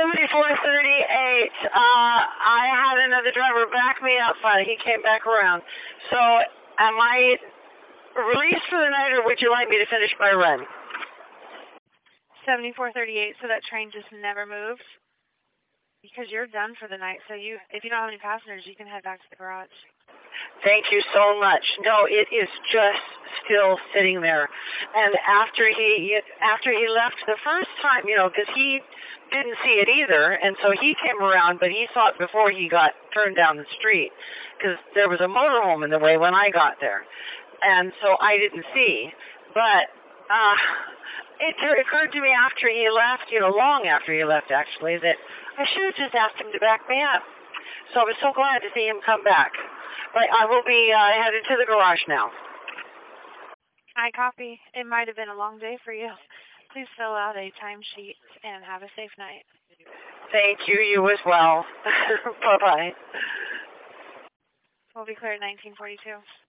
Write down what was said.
I had another driver back me up, but he came back around. So, am I released for the night, or would you like me to finish my run? 7438, so that train just never moved? Because you're done for the night, so if you don't have any passengers, you can head back to the garage. Thank you so much. No, it is just still sitting there. And after he left the first time, because he didn't see it either, and so he came around, but he saw it before he got turned down the street, because there was a motorhome in the way when I got there. And so I didn't see. But it occurred to me after he left, long after he left actually, that I should have just asked him to back me up. So I was so glad to see him come back. But I will be headed to the garage now. I copy. It might have been a long day for you. Please fill out a timesheet and have a safe night. Thank you. You as well. Bye-bye. We'll be clear at 1942.